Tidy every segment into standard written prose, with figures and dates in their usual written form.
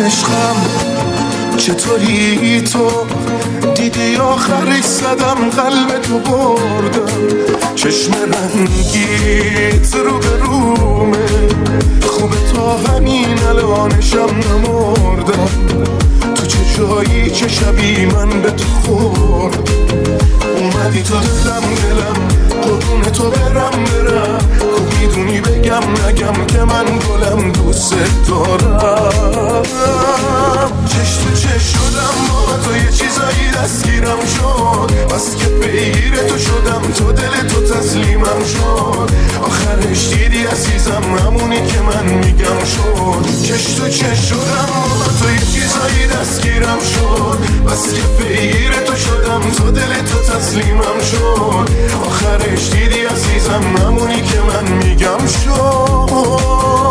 عشقم چطوری تو دیدی آخرش زدم قلب تو بردم چشم رنگیت رو به رومه خوبه تا همین الانشم نمردم تو چه جایی چه شبی من به تو خورد اومدی تو دلم قربون تو برم خب میدونی بگم نگم که من گلم دوست دارم چش تو چش شدم با تو یه چیزایی دستگیرم شد بس که پیگیر تو شدم تو دل تو تسلیمم شد آخرش دیدی عزیزم همونی که من میگم شد چش تو چش شدم با تو یه چیزایی دستگیرم شد بس که پیگیر تو شدم تو دل تو تسلیمم شد آخرش دیدی عزیزم همونی که من میگم شد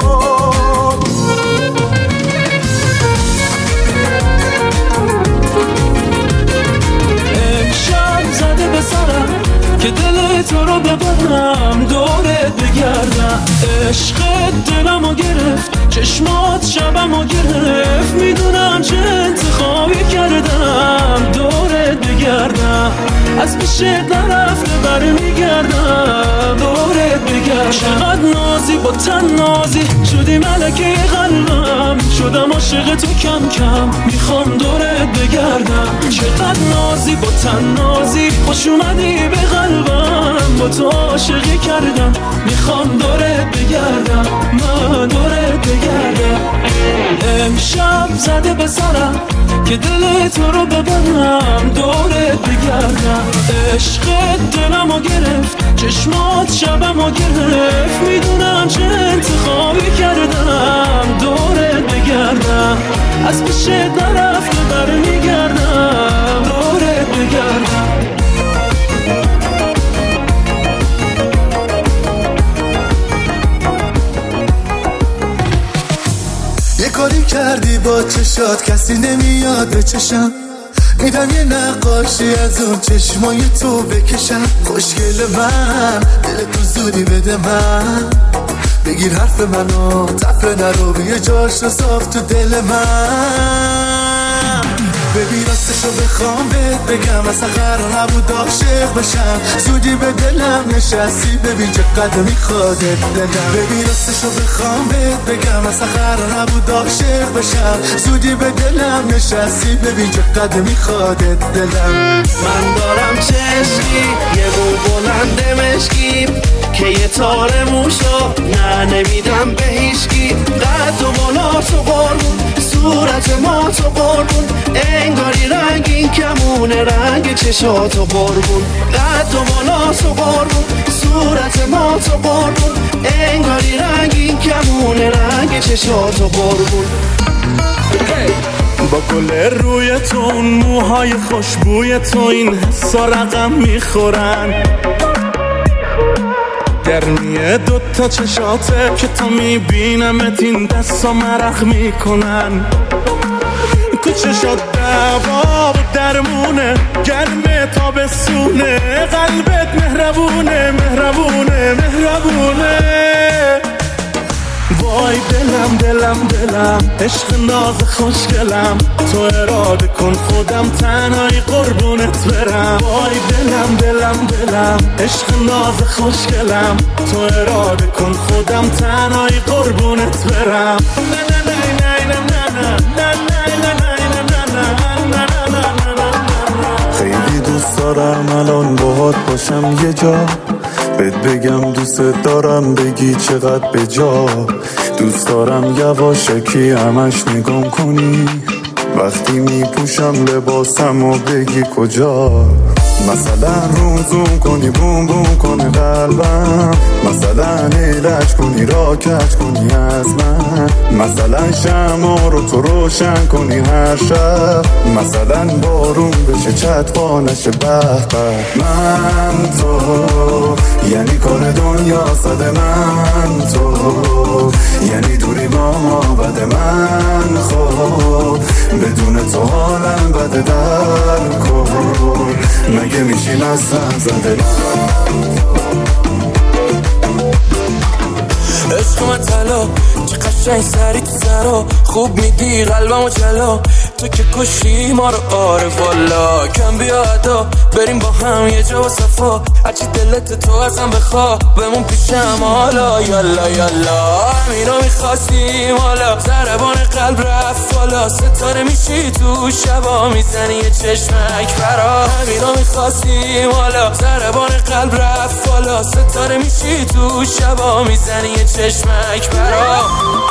امشب زده به سرم که دل تو رو ببرم دورت بگردم عشقت دلمو گرفت چشمات شبمو گرفت میدونم چه انتخابی کردم دورت بگردم از پیشت نرفته برمیگردم دورت بگردم چقدر نازی با تن نازی شدی ملکه قلبم شدم عاشق تو کم کم میخوام دورت بگردم چقدر نازی با تن نازی خوش اومدی به قلبم با تو عاشقی کردم میخوام دورت بگردم من دورت بگردم امشب زده به سرم که دل تو رو ببرم دورت بگردم عشقت دلمو گرفت چشمات شبمو گرفت میدونم چه انتخابی کردم دورت بگردم از پیشت نرفته برمیگردم دورت بگردم کاری کردی با چشات کسی نمیاد به چشم میدم یه نقاشی از اون چشمای تو بکشم خوشگل من دل تو زودی بده من بگیر حرف منو تفره نرو بیه جاش رو صاف تو دل من ببین راستشو بخوام بهت بگم اصلا قرار نبود عاشق بشم زودی به دلم نشستی ببین چقدر میخوادت دلم ببین راستشو بخوام بهت بگم اصلا قرار نبود عاشق بشم زودی به دلم نشستی ببین چقدر میخوادت دلم من دارم چشمی یه بو بلند مشکی که یه تار موشا نه نمیدم به هیچکی قد و بالا تو قربون صورت ما تو قربون انگاری رنگین کمونه رنگ چشاتو قربون قد و بالا تو قربون صورت ما تو قربون انگاری رنگین کمونه رنگ چشاتو قربون با گل روی تو اون موهای خوشبوی تو این حسا رقم میخورن گرمیه دوتا چشاته که تا میبینمت این دستا مرخ میکنن تو چشات دوا و درمونه گرمه تا بسونه قلبت مهربونه مهربونه مهربونه وای دلم دلم دلم عشق ناز خوشگلم تو اراده کن خودم تنهایی قربونت برم وای دلم دلم دلم عشق ناز خوشگلم تو اراده کن خودم تنهایی قربونت برم نه نه نه نه نه نه نه. خیلی دوست دارم الان باهات باشم یه جا بهت بگم دوست دارم بگی چقدر به جا دوست دارم یواشکی همش نگام کنی وقتی میپوشم لباسم و بگی کجا مثلا روم زوم کنی بوم بوم کنی قلبم مثلا ایلج کنی را کج کنی از من مثلا شمع رو تو روشن کنی هر شب مثلا بارون بشه چتپا نشه به به من تو یعنی کار دنیا صد من تو یعنی دوری با ما بده من خود بدون تو حالم بده در کن مگه میشیم اصلا زده عشق من طلا چه قشنگ سری تو نگذرا، خوب میدی قلبمو جلا، تو که کشی ما رو آره والا. کم بیا ادا بریم با هم یه جا و صفا، هرچی دلت تو ازم بخوا بمون پیشم حالا. یالا یالا همینو میخواستیم حالا، ضربان قلب رفت بالا، ستاره میشی تو شبا میزنی یه چشمک برا. همینو میخواستیم حالا، ضربان قلب رفت بالا، ستاره میشی تو شبا میزنی یه چشمک برا.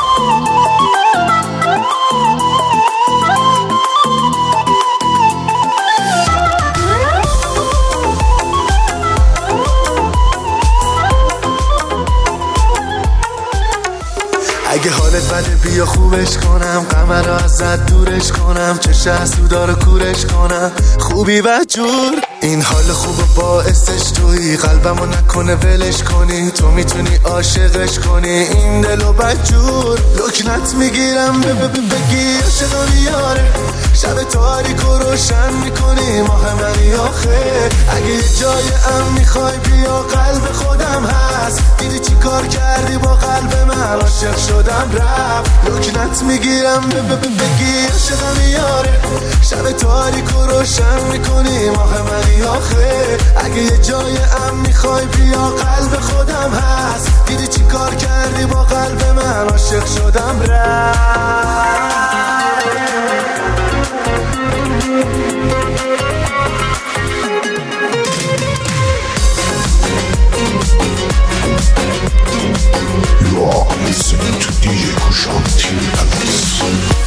اگه حالت بده بیا خوبش کنم، غم رو ازت دورش کنم، چش حسودا رو کورش کنم، خوبی و جور. این حال خوب باعثش تویی، قلبمو نکنه ولش کنی، تو میتونی عاشقش کنی این دلو بدجور. لکنت میگیرم بگی عاشق میاره، شب تاریک و روشن میکنی ماه منی آخه. اگه یه جای امن میخوای بیا قلب خودم هست، دیدی چی کار کردی با قلب من، عاشق شدم رفت. لکنت میگیرم بگی عاشق میاره، شب تاریک و روشن میکنی ماه منی آخه. اگه یه جای امن میخوای بیا قلب خودم هست، دیدی چی کار کردی با قلب من، عاشق شدم رفت. You are listening to DJ Kushan Team Palace.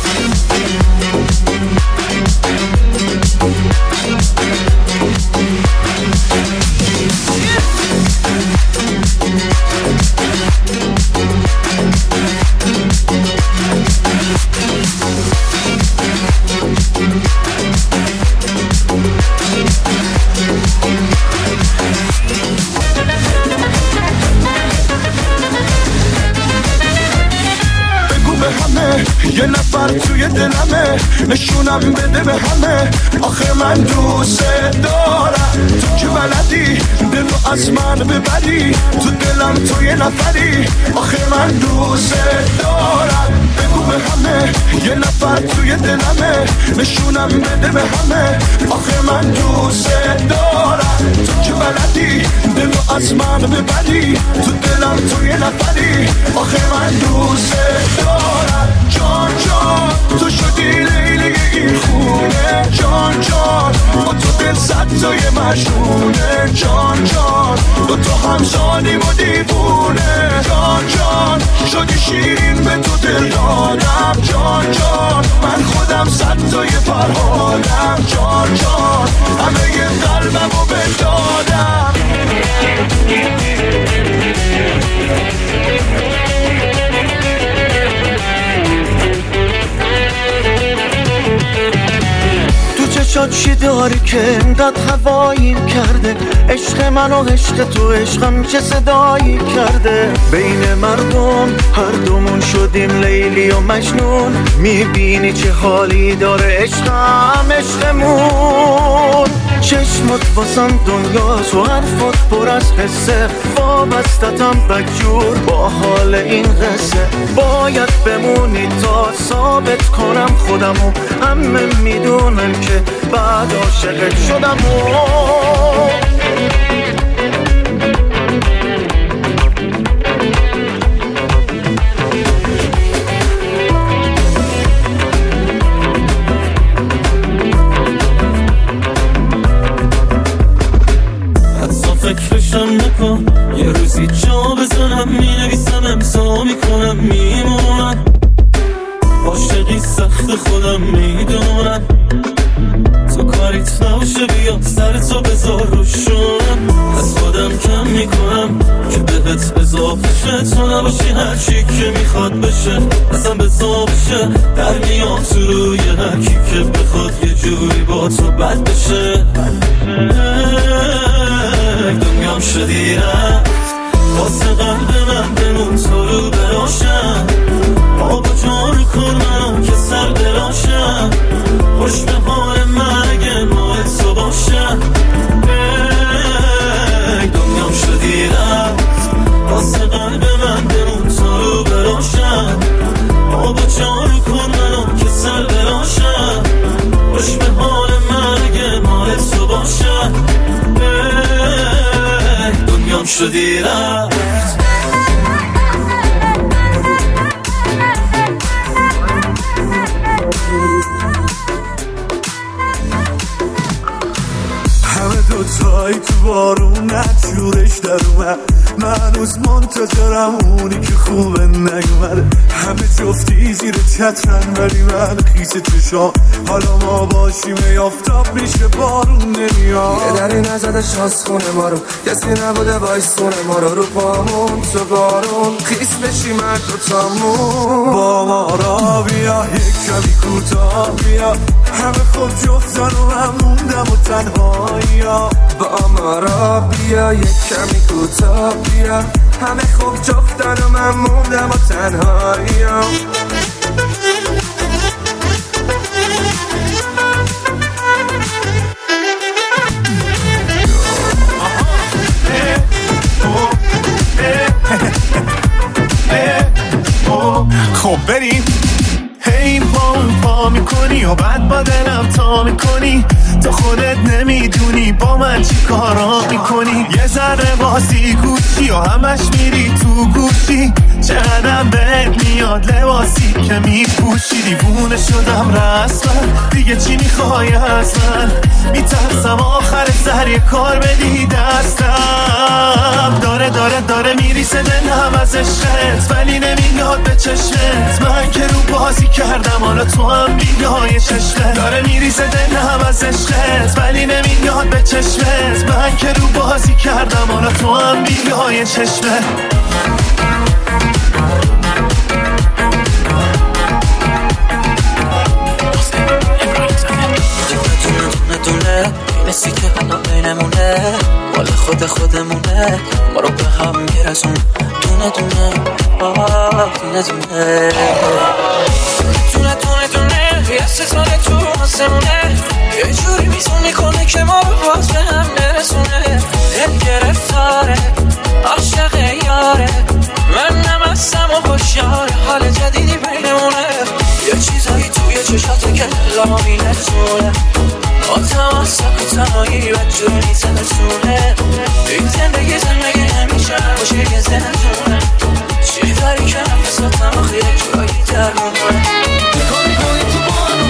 یه نفر توی دلمه، نشونم بده به همه، آخه من دوست دارم. تو که بلدی دلو از من ببری، تو دلم تو یه نفری، آخه من دوست دارم. بگو به همه یه نفر توی دلمه، نشونم بده به همه، آخه من دوست دارم. تو که بلدی دلو از من ببری، تو دلم تو یه نفری، آخه من دوست دارم. جان جان تو شدی لیلی این خونه، جان جان با تو دل صد تای مجنونه، جان جان با تو همزادیم و دیوونه، جان جان شدی شیرین به تو دل دادم، جان جان من خودم صد تای فرهادم، جان جان همه ی قلبم رو بدادم. چشات چی داری که امداد هواییم کرده، عشق من و عشق تو عشقم چه صدایی کرده. بین مردم هر دومون شدیم لیلی و مجنون، میبینی چه حالی داره عشقم عشقمون. چشمت واسم دنیاست و حرفت پر از حسه، وابستتم بدجور با حال این قصه. باید بمونی تا ثابت کنم خودمو، همه میدونم که بعد عاشقت شدم. فکرشم نکن یه روزی جا بزنم، مینویسم امضا میکنم میمونم، عاشقی سخت خودم میدونم، تو کاریت نباشه بیا سرتو بذار روشم، از خودم کم میکنم که بهت اضافه شه، تو نباشی هرچی که میخواد بشه اصلا بزا بشه، در میام تو روی هرکی که بخواد یه جوری با تو بد بشه. دنیام شدی رفت واسه قلب من، بمون تو رو براشم، آب جا رو کن منم که سر دراشم، خوش به حال من اگه ماه تو باشم. دنیام شدی رفت واسه قلب من، بمون تو رو براشم، آب شدی رفت. همه دوتایی تو بارونت جورش در اومد، من هنوز منتظرم اونی که خوبه نیومده. همه جفتی زیر چترن ولی من خیس چشام، حالا ما باشیم آفتاب میشه بارون نمیاد. یه دری نزده شانس خونه ما رو، کسی نبوده وایسونه ما رو پامون تو بارون خیس بشی من دوتامون. با ما را بیا یک کمی کوتاه بیا، همه خوب جفتن و من موندم و تنهایی ها. با ما را بیا یک کمی کوتاه بیا، همه خوب جفتن و من موندم و تنهایی ها. خب بریم. هی پا میکنی و بعد با دلم تا میکنی، تو خودت نمیدونی با من چی کارا میکنی. یه ذره بازی گوشی و همش میری تو گوشی، چقدرم بهت میاد لباسی که میپوشی. دیوونه شدم رسما، دیگه چی میخوای از من؟ میترسم آخر سر یه کار بدی دستم. داره میریسه دلم از عشقت ولی نمیاد به چشمت. من که رو بازی کردم حالا تو هم بیای چشمت. داره میریسه دلم از عشقت ولی نمیاد به چشمت. من که رو بازی کردم حالا تو هم بیای چشمت. میرسی که الان بینمونه، مال خودمونه، ما رو به هم میرسون دونه دونه یه ستاره تو آسمونه، یه جوری میزون میکنه که ما رو باز به هم نرسونه. دل گرفتاره عاشق یاره، من نمستم و خوشیاره، حال جدیدی بینمونه. یه چیزایی توی چشاته که دلمو میرسونه، آتم سکوتنایی و جونی تنسونه. این زندگی همیشه باشه یه زندونه، چی داری که نفساتم آخی یک جایی درمونه. چیکار میکنی تو بانو،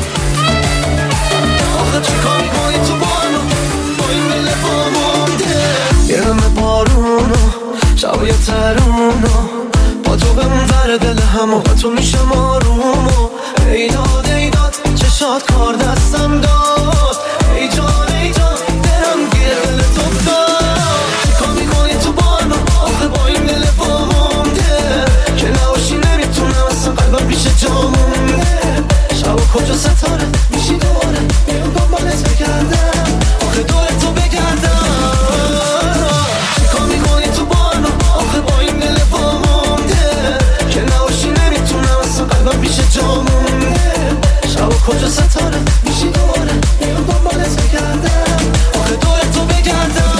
آخه چیکار میکنی تو بانو، با این دل بامونده. یه دمه بارونو شب یه ترونو، با تو بمون در دل همو با تو میشم آرومو. ایداد چشات کار دستم داد، ای جان دلم گیر دل تو داد. چیکار میکنی تو بانو، آخه با این دل بامونده، که نباشی نمیتونم اصلا قلبم پیش جامونده. شب و کجا ستاره میشی دوباره، میام دنبالت بگردم، آخه دور تو بگردم. چیکار میکنی تو بانو، آخه با این دل بامونده، که نباشی نمیتونم اصلا قلبم پیش جامونده. شب و کجا ستاره میشی دوباره، میام دنبالت بگردم، آخه دور تو بگردم.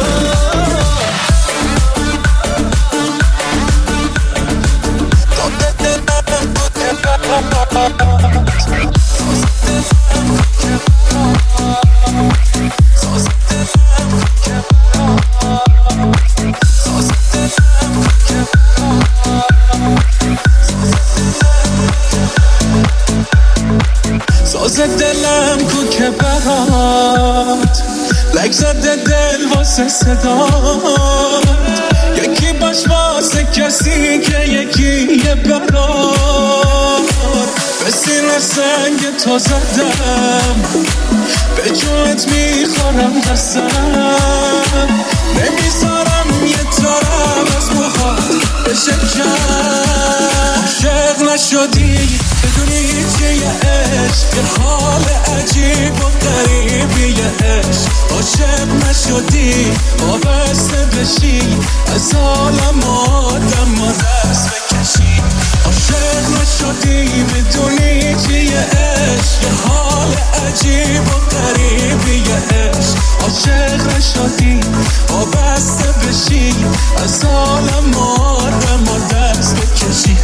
ساز دلم کو که برات لک زده دل واسه صدات، یکی باش واسه کسی که یکی یه برات. به سینه سنگ تو زدم، به جونت میخورم دستم، نمیذارم یه طرف از موهات بشکن. عاشق نشدی بدونی چیه عشق، یه حال عجیب و غریبیه عشق. عاشق نشدی وابسته بشی، از عالم آدم و دست بکشی. عاشق نشدی بدونی چیه عشق، یه حال عجیب و غریبیه عشق. عاشق نشدی وابسته بشی، از عالم آدم و دست بکشی.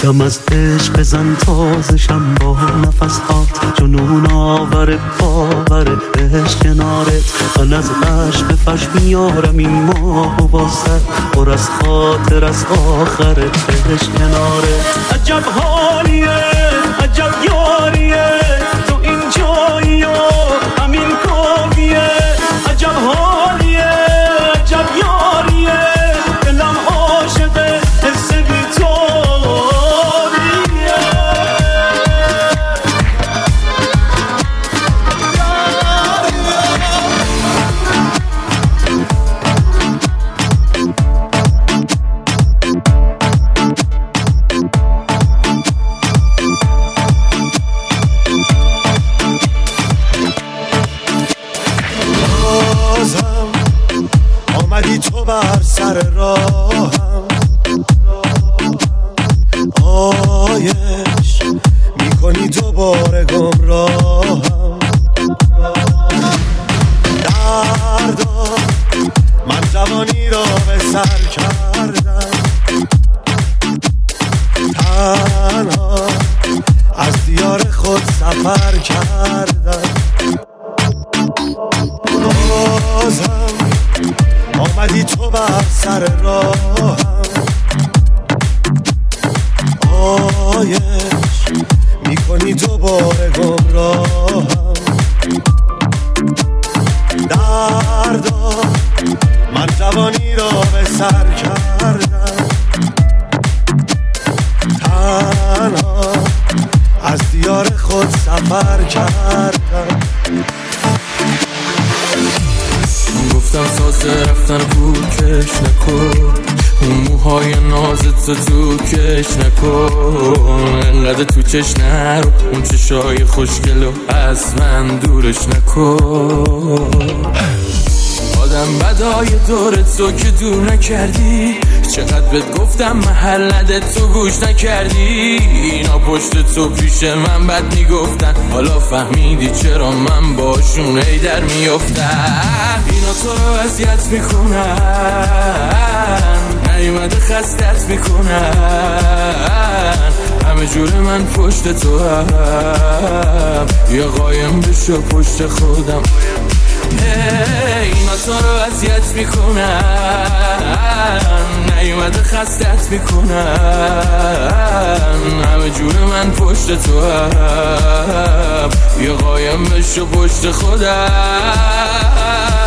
دم از عشق بزن تازشم با نفس هات جنون آور باور عشق کنارت من از عشق به فش میارم این ماه و واسه پر از خاطر از آخرت عشق کنارت عجب حالیه عجب یاریه تو این جایی و همین کافیه عجب حالیه عجب یاریه دلم عاشقه حس بی‌تاریه تو بر سر راهم آیش میکنی دوباره گمراهم دردا من جوانی را به سر کردم تنها از دیار خود سفر کردم بازم آمدی تو بر سر راهم آیش میکنی دوباره گمراهم دردا من جوانی را به سر کردم تنها از دیار خود سفر کردم گفتم سازه رفتن پوکش نکن اون موهای نازت تو کش نکن انقدر تو چش نرو اون چشای خوشگلو از من دورش نکن آدم بدای دورت تو که دور نکردی چقدر بهت گفتم محل نده تو گوش نکردی اینا پشت تو پیش من بد میگفتن حالا فهمیدی چرا من باشون ای در میافتن اینا تو رو اذیت میکنن نیومده خستت میکنن همه جور من پشت تو هم یا قایم بشو پشت خودم اینا تو رو اذیت میکنن نیومده خستت میکنن همه جور من پشت تو هم یا قایم بشو پشت خودم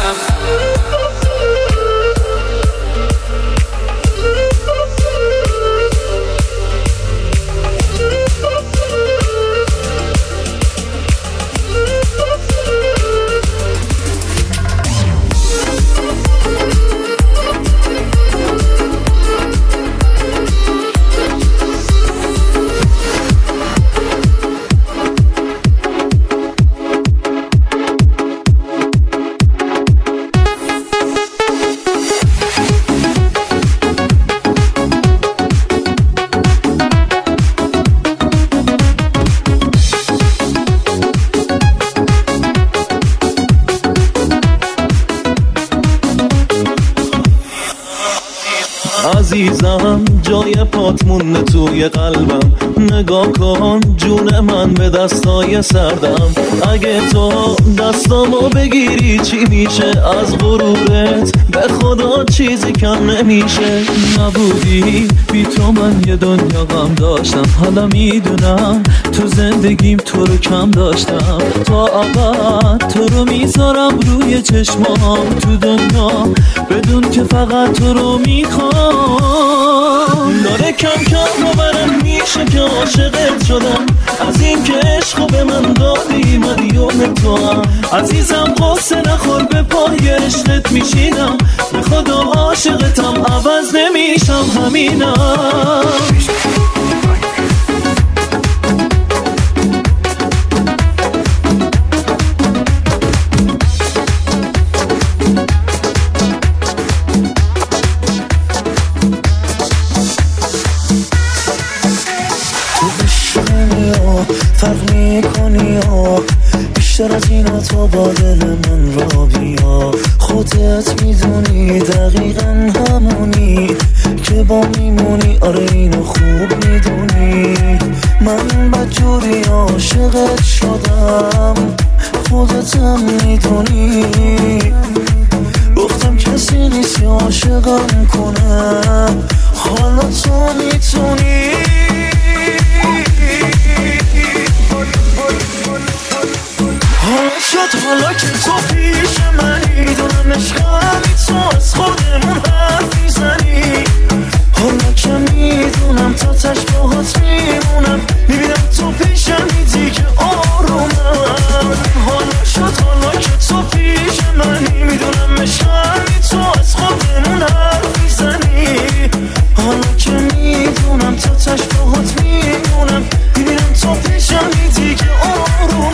عزیزم جای پات مونده توی قلبم نگاه کن جون من به دستای سردم اگه تو دستامو بگیری چی میشه از غرورت به خدا چیزی کم نمیشه نبودی بی تو من یه دنیا غم داشتم حالا میدونم تو زندگیم تو رو کم داشتم تا ابد تو رو میذارم روی چشمام تو دنیا بدون که فقط تو رو میخوام داره کم کم باورم میشه که عاشقت شدم از این که عشقو به من دادی مدیون تو هم عزیزم قصه نخور به پای عشقت میشینم به خدا عاشقتم عوض نمیشم همینم فرق میکنی بیشتر از اینا تو با دل من را بیا خودت میدونی دقیقا همونی که با میمونی آره اینو خوب میدونی عاشقت شدم خودتم میدونی گفتم کسی نیستی عاشقم کنه حالا تو میتونی حالا شد حالا که تو پیش منی دونم عشقمی تو از خودمون حرف میزنی حالا که میدونم تا تش باهات میمونم میبینم تو پیشمی دیگه آرومم حالا شد حالا که تو پیش منی میدونم عشقمی تو از خودمون حرف میزنی حالا که میدونم تا تش باهات میمونم میبینم تو پیشمی دیگه آرومم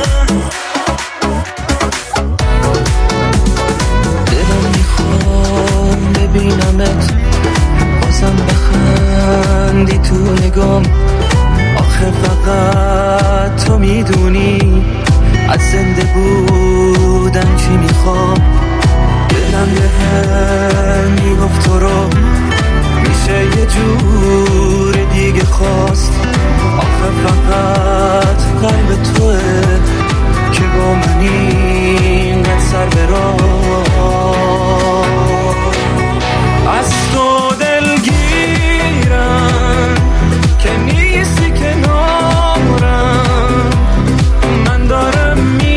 دلم میخوام ببینمت بازم بخندی تو نگام آخه فقط تو میدونی از زنده بودن چی میخوام دلم بهم میگفت تو رو میشه یه جور دیگه خواست آخه فقط قلب توه که با من اینقدر سر برام از تو دلگیرم که نیستی کنارم من دارم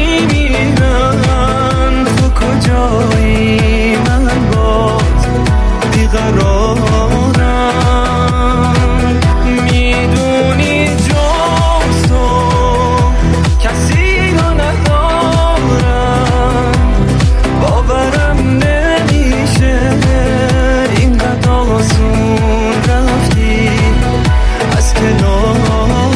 میمیرم تو کجایی من باز بیقرارم میدونی جز تو کسی رو ندارم باورم نمیشه اینقدر آسون رفتی از کنارم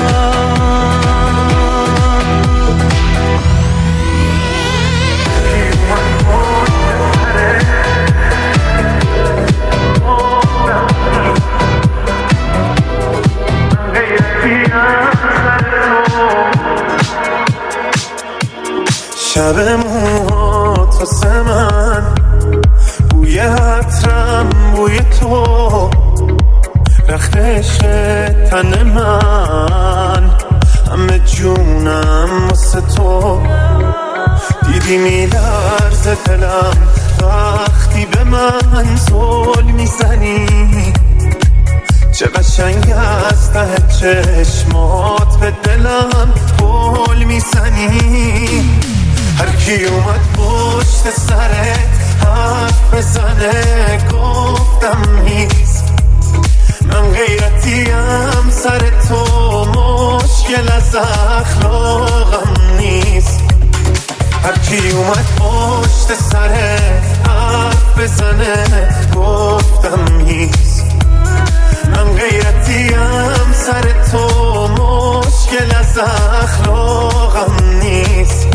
شب موهات واسه من بوی عطرم بوی تو رخت عشق تن من همه جونم واسه تو دیدی میلرزه دلم وقتی به من زل میزنی چه قشنگ از ته چشمات به دلم گل میزنی هر کی اومد پشت سرت حرف بزنه گفتم نیست من غیرتیم سر تو مشکل از اخلاقم نیست هر کی اومد پشت سرت حرف بزنه گفتم نیست من غیرتیم سر تو مشکل از اخلاقم نیست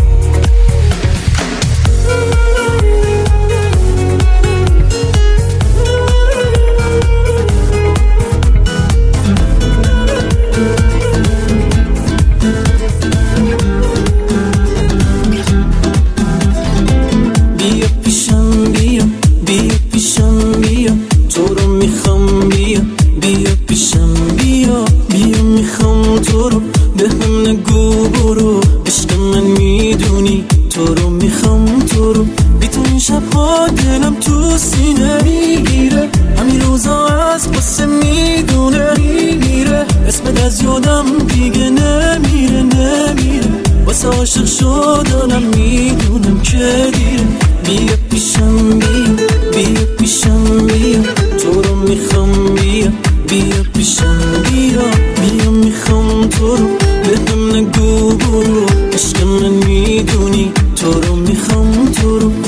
عاشق شدنم میدونم که دیره بیا پیشم بیا پیشم بیا تو رو میخوام بیا پیشم بیا میخوام تو رو به هم نگو برو عشق من میدونی تو رو میخوام تو رو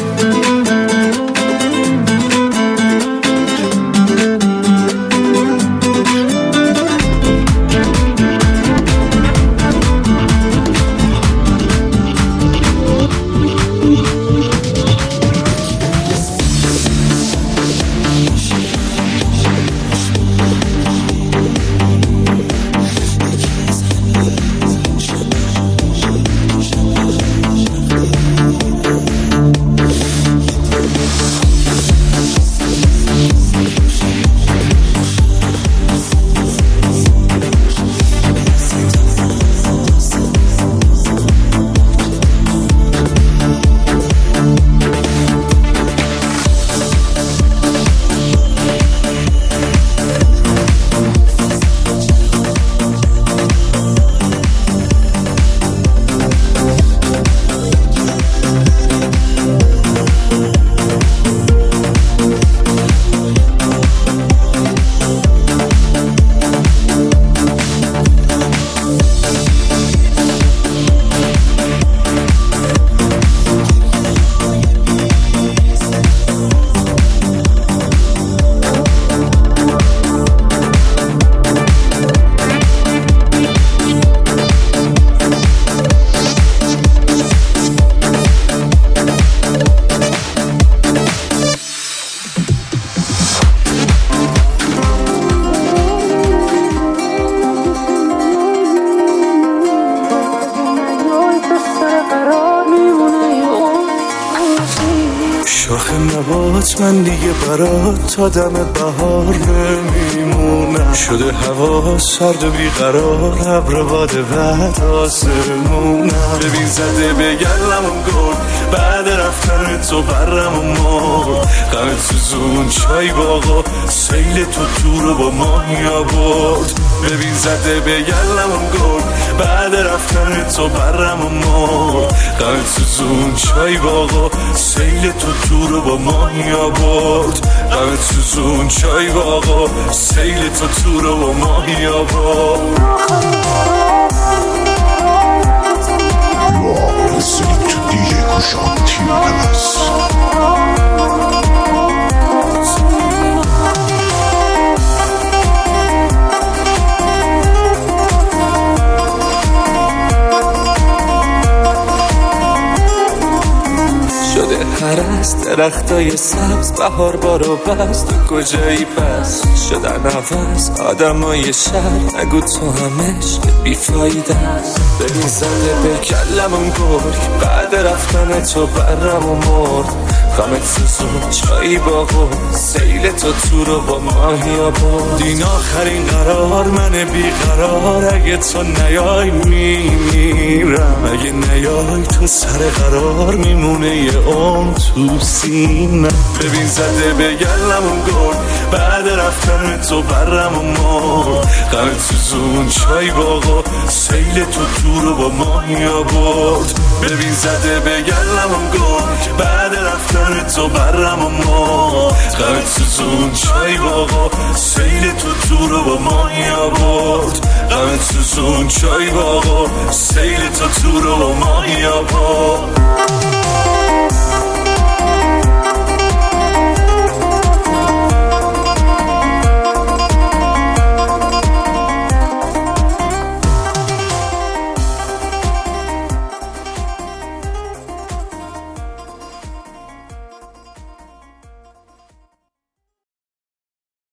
نبات من دیگه برات تا دم بهار نمیمونم. شده هوا سرد و بیقرار، ابر باد بعد آسمونم. ببین زده به گلمون گل، بعد رفتن تو برم و مرد. غم سوزون چای باغا، سیل تو رو با ماهی آورد. ببین زده به گلمون گل، بعد رفتن تو برم و مرد. غم سوزون چای باغا، سیل تو رو با ماهی آورد. غم سوزون چای باغا، سیل تو رو با ماهی آورد. You are listening to DJ Kushan TLS. شده هرس درختای سبز، بهار بارو بست. تو کجایی پس شدن عوض آدمای شهر؟ نگو تو همش بیفایده است. ببین زده به کلمون گرگ، بعد رفتن تو برم و مرد. غمت سوزون چایی باغو، سیل تو رو با ماهی آورد. این آخرین قرار من بیقرار، اگه تو نیای میمیرم. اگه نیای تو سر قرار میمونه یه عمر تو سینم. ببین زده به گلمون گل، بعد رفتن تو برم و مرد. غمت سوزون چای باغا، سیل تو رو با ماهی آورد. ببین زده به گلمون گل، بعد رفتن تو برم و مرد. غمت سوزون چای باغا، سیل تو رو با ماهی آورد. غمت سوزون چای باغا، سیل تو رو با ماهی آورد.